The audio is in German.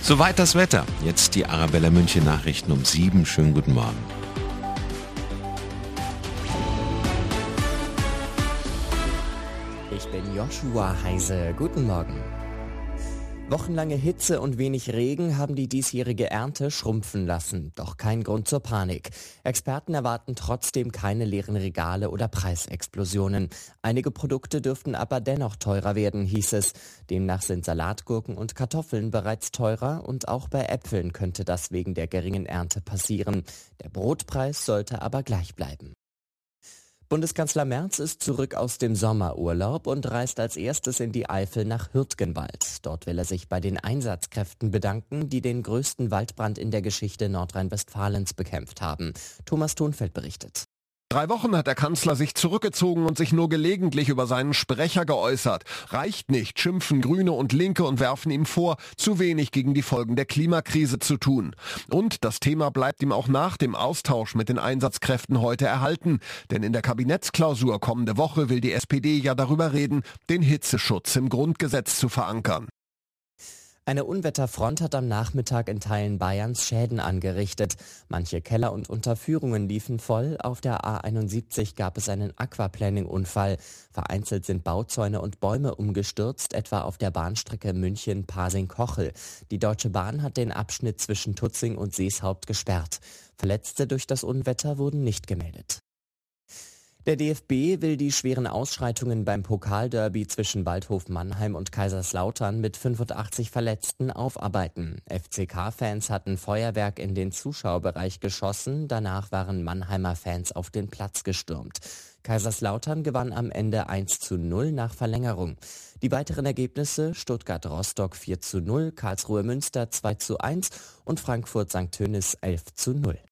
Soweit das Wetter. Jetzt die Arabella München Nachrichten um 7. Schönen guten Morgen. Ich bin Joshua Heise. Guten Morgen. Wochenlange Hitze und wenig Regen haben die diesjährige Ernte schrumpfen lassen. Doch kein Grund zur Panik. Experten erwarten trotzdem keine leeren Regale oder Preisexplosionen. Einige Produkte dürften aber dennoch teurer werden, hieß es. Demnach sind Salatgurken und Kartoffeln bereits teurer und auch bei Äpfeln könnte das wegen der geringen Ernte passieren. Der Brotpreis sollte aber gleich bleiben. Bundeskanzler Merz ist zurück aus dem Sommerurlaub und reist als erstes in die Eifel nach Hürtgenwald. Dort will er sich bei den Einsatzkräften bedanken, die den größten Waldbrand in der Geschichte Nordrhein-Westfalens bekämpft haben. Thomas Thunfeld berichtet. 3 Wochen hat der Kanzler sich zurückgezogen und sich nur gelegentlich über seinen Sprecher geäußert. Reicht nicht, schimpfen Grüne und Linke und werfen ihm vor, zu wenig gegen die Folgen der Klimakrise zu tun. Und das Thema bleibt ihm auch nach dem Austausch mit den Einsatzkräften heute erhalten. Denn in der Kabinettsklausur kommende Woche will die SPD ja darüber reden, den Hitzeschutz im Grundgesetz zu verankern. Eine Unwetterfront hat am Nachmittag in Teilen Bayerns Schäden angerichtet. Manche Keller und Unterführungen liefen voll. Auf der A71 gab es einen Aquaplaning-Unfall. Vereinzelt sind Bauzäune und Bäume umgestürzt, etwa auf der Bahnstrecke München-Pasing-Kochel. Die Deutsche Bahn hat den Abschnitt zwischen Tutzing und Seeshaupt gesperrt. Verletzte durch das Unwetter wurden nicht gemeldet. Der DFB will die schweren Ausschreitungen beim Pokalderby zwischen Waldhof Mannheim und Kaiserslautern mit 85 Verletzten aufarbeiten. FCK-Fans hatten Feuerwerk in den Zuschauerbereich geschossen, danach waren Mannheimer Fans auf den Platz gestürmt. Kaiserslautern gewann am Ende 1:0 nach Verlängerung. Die weiteren Ergebnisse: Stuttgart-Rostock 4:0, Karlsruhe-Münster 2:1 und Frankfurt-St. Tönnies 11:0.